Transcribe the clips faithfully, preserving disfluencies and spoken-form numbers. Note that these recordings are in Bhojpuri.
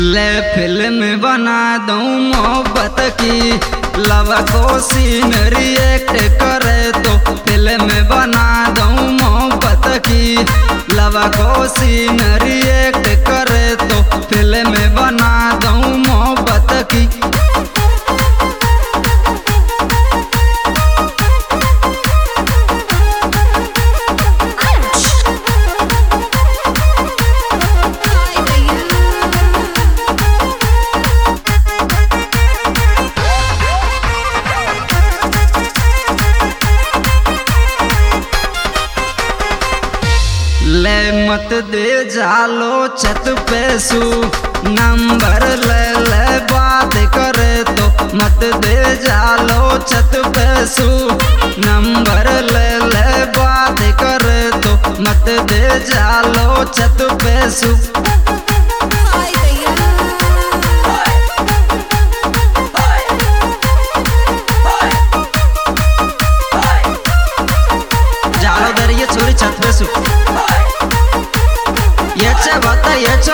ले फिल्म बना दूं मोहब्बत की, लव को सीनरी एक्ट करे तो फिल्म बना दूं मोहब्बत की, लव को सीनरी एक्ट करे तो फिल्म बना दूं मोहब्बत की। ले मत दे जालो छत पे सू, नंबर ले ले बात करे तो मत दे जालो छत पे सू, नंबर ले ले बात करे तो मत दे जालो छत पे सू। जालो दरिये छोरी छत पे सू ये चे बता ये चे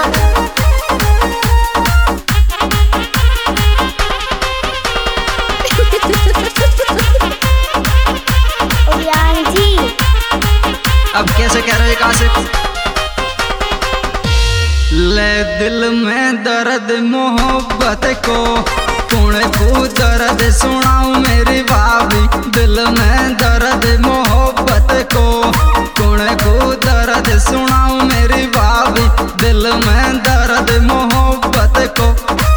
अब कैसे कह रहे कहा से ले दिल में दर्द मोहब्बत को कौन को दर्द सुनाऊं मेरी भाभी, दिल में दर्द मोहब्बत को कौन को दर्द सुनाऊं मेरी भाभी, दिल में दर्द मोहब्बत को।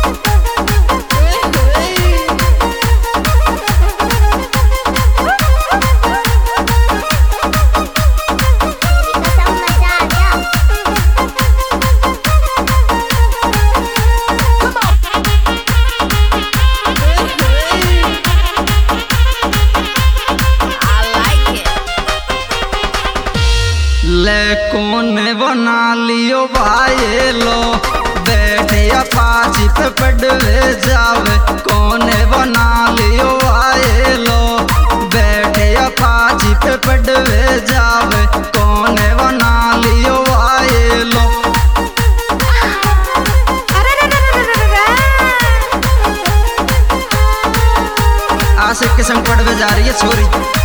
ले कौन बना लियो भाई लो बैठे अपाची पे पड़वे जावे, कौन बना लियो भाई लो बैठे अपाची पे पड़वे जावे, कौन बना लियो भाई लो। आशिक के संग पड़वे जा रही है छोरी,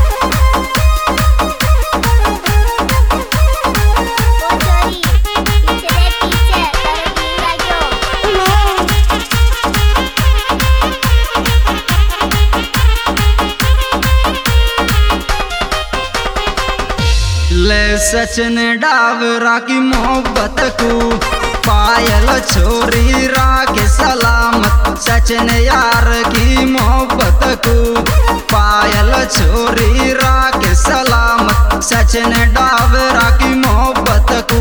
ले सचिन डावरा की मोहब्बत को पायल छोरी राखे सलामत, सचिन यार की मोहब्बत को पायल छोरी राखे सलामत, सचिन डावरा की मोहब्बत को।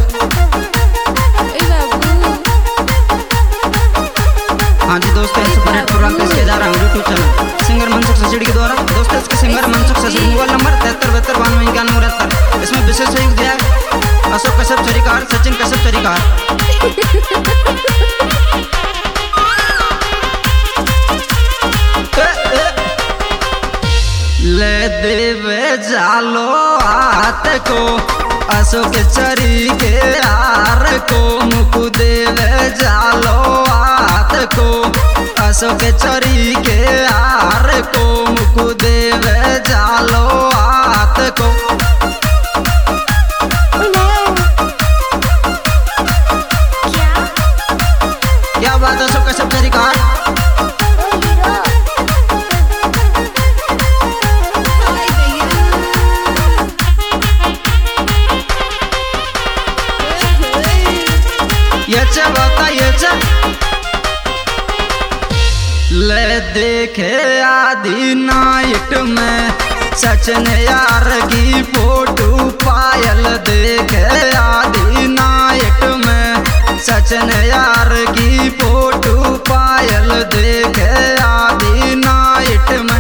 हाँ जी दोस्तों, सुपर हिट प्रोग्राम पेश किया जा रहा है YouTube channel singer Mansukh Sachdi के द्वारा। दोस्तों इसके singer Mansukh Sachdi, mobile number तिहत्तर बहत्तर बानवे इक्यानवे उनहत्तर। इसमें विशेष सहयोग दिया है अशोक कश्यप चरिकार, सचिन कश्यप चरिकार। ले देवे जालो हाथ को अशोक चरी के हार को, मुकु देवे जालो हाथ को अशोक चरी के हार को, मुकु देवे जालो हाथ को। क्या बात है अशोक कश्यप चरिकार, ये चे बता ये चे ले देखे आधी नाइट में सचिन यार की फोटो, पायल देखे आधी नाइट में सचिन यार की फोटो, पायल देखे आधी नाइट में।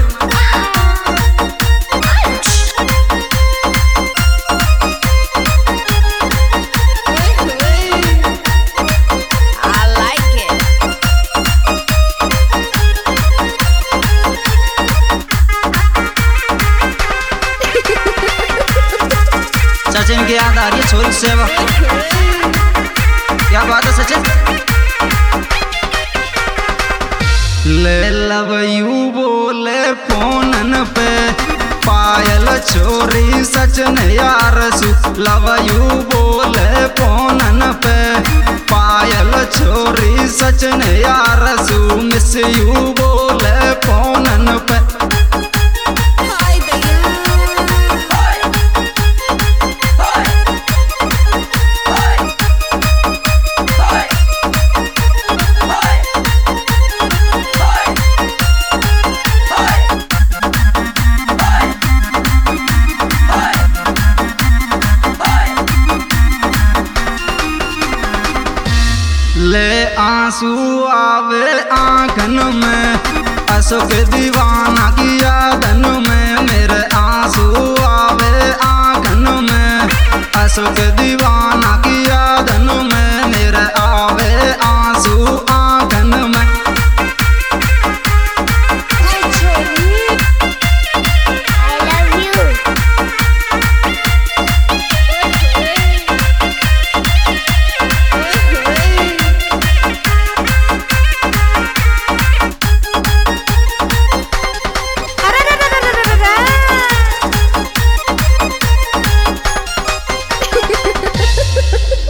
सचिन की याद आ रही है छोरी सेवा, क्या बात है सचिन। ले लव यू बोले फोनन पे पायल छोरी सचन यार सु लव यू बोले फोनन पे पायल छोरी सचन यार सु मिस यू बोले फोनन पे ले आंसू आवे आंखन में अशोक दीवाना की यादन में मेरे आंसू आवे आंखन में अशोक दीवाना की यादन में मेरे आवे आंसू